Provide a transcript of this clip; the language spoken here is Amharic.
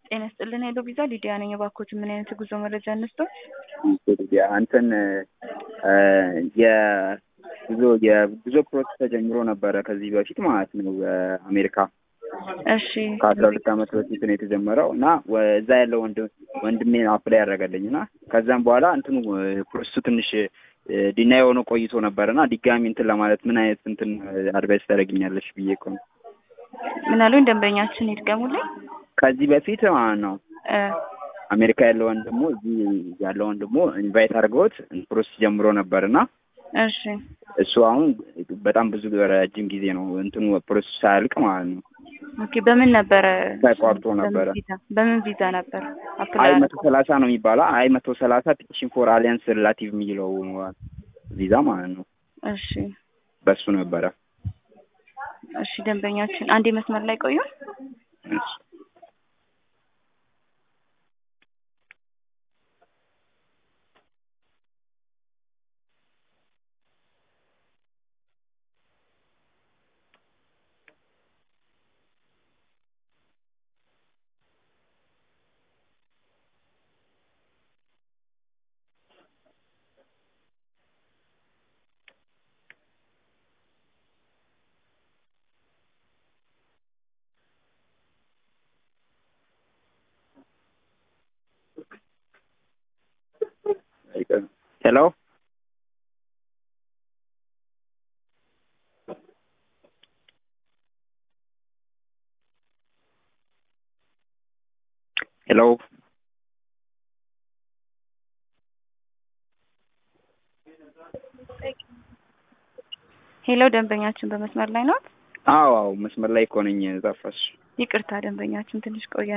ጤና ይስጥልን ሄሎ ቪዛ ሊዲያ ነኝ። እባክዎት ምን አይነት ጉዞ መረጃ እንስጠው? ሊዲያ አንተን የጉዞ ፕሮሰስ ተጀምሮ ነበረ ከዚህ በፊት ማለት ነው በአሜሪካ። እሺ ከ12 ዓመት በፊት ነው የተጀመረው እና እዛ ያለው ወንድሜ አፕላይ ያደረገልኝ እና ከዛም በኋላ እንትኑ ፕሮሰሱ ትንሽ ዲናይ ሆኖ ቆይቶ ነበርና ድጋሚ እንትን ለማለት ምን አይነት እንትን አድቫይስ ታደርጊኛለሽ ብዬ እኮ ነው። ምን አሉኝ ደንበኛችን ይድገሙልኝ። ከዚህ በፊት ማለት ነው አሜሪካ ያለውን ደግሞ እዚህ ያለውን ደግሞ ኢንቫይት አድርገውት ፕሮሰስ ጀምሮ ነበርና እሺ እሱ አሁን በጣም ብዙ ረጅም ጊዜ ነው እንትኑ ፕሮሰስ ሳያልቅ ማለት ነው። ኦኬ በምን ነበረ ተቋርጦ ነበረ? በምን ቪዛ ነበር አይ 130 ነው የሚባለው። አይ 130 ፒቲሽን ፎር አሊያንስ ሪላቲቭ የሚለው ቪዛ ማለት ነው። እሺ በሱ ነበረ። እሺ ደንበኛችን አንዴ መስመር ላይ ቆዩ። እሺ ሄሎ ሄሎ ሄሎ ደንበኛችን በመስመር ላይ ነው? አዎ መስመር ላይ እኮ ነኝ። ጠፋሽ። ይቅርታ ደንበኛችን ትንሽ ቆየ።